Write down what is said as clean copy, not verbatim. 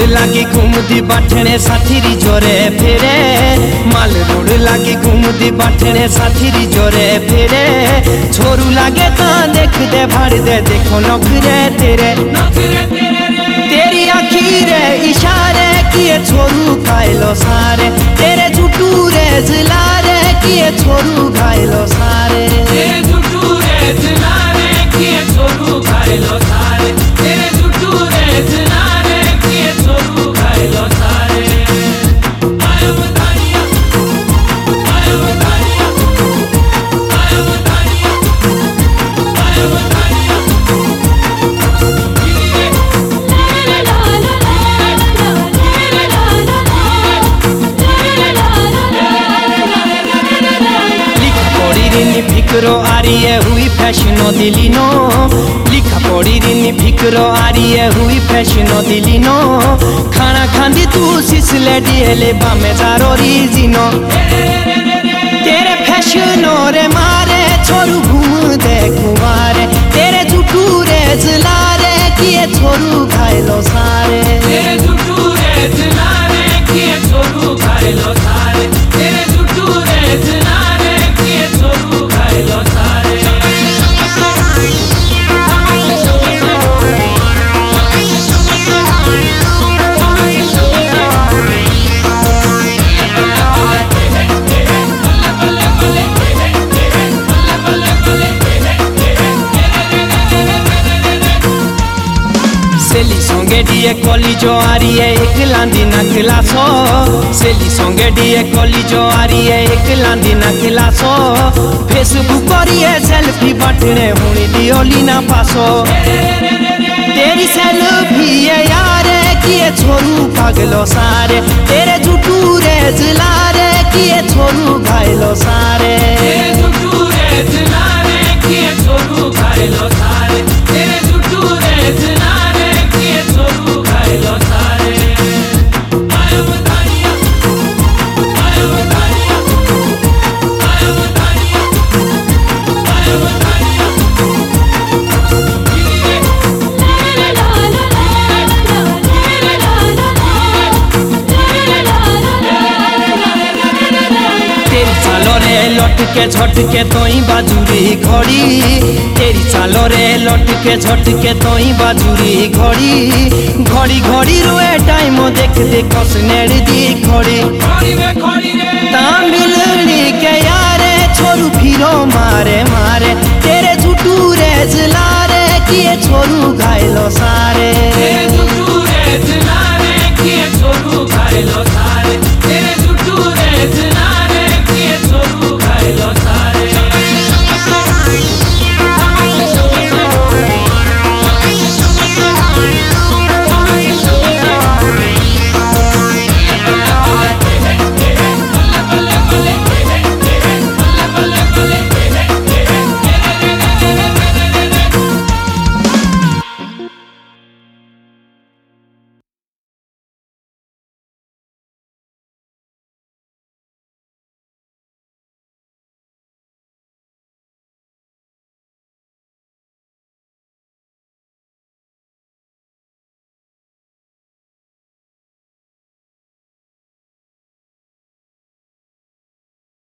लागी घूमती बाठने साथी जोरे फेरे, माल रोड लागी घूमती बाठने साथी जोरे फेरे। छोरू लागे तो देख दे भर दे देखो नखरे तेरे, तेरी आखी रे इशारे किए छोरू खाइलो सारे, तेरे जुटू रे जिलारे किए छोरू खाइलो सारे, तेरे जुटू रे जिलारे किए छोरू खाइलो सारे, तेरे जुटू रे जिलारे किए छोरू खाइलो सारे। आयो बतानिया, आयो बतानिया, आयो बतानिया, आयो बतानिया। फिक्रो आरिये हुई फैशनो दिलिनो, लिखा पड़ी रिनी फिक्रो आरिये हुई फैशनो दिलिनो। खाना खांदी तू सिसले डिएले बामे जारो रीजिनो, तेरे फैशनो रे मारे छोरू घूम दे कुमारे, तेरे जुटू रे जिलारे किए छोरू खाइलो सारे, तेरे जुटू रे जिलारे किए छोरू खाइलो सारे, तेरे जुटू रे जिलारे किए छोरू खाइलो सारे। सेली संगे डिए कॉलेजो आरिये एक लांदी ना क्लासो, सेली संगे डिए कॉलेजो आरिये एक लांदी ना क्लासो। फेसबुक करिए सेल्फी बाटने हुनी दियोली ना पासो, तेरी सेल्फी है यारे किए छोरू पागलो सारे, तेरे जुटू रे जिलारे किए छोरू घायलो सारे, तेरे जुटू रे जिलारे किए छोरू घायलो सारे, तेरे जुटू रे जिलारे किए छोरू घायलो सारे। आयो बतानिया, आयो बतानिया, आयो बतानिया, आयो बतानिया। तेरी चालो रे लटके झटके तोई बाजुरी घड़ी, तेरी चालो रे लटके झटके तोई बाजुरी घड़ी। घड़ी घड़ी रोए टाइम देख दे कसनेड़ दी घड़ी, तामिलनी के यारे छोरू फिरो मारे मारे, तेरे जुटू रे जिलारे किए छोरू घायलो सा।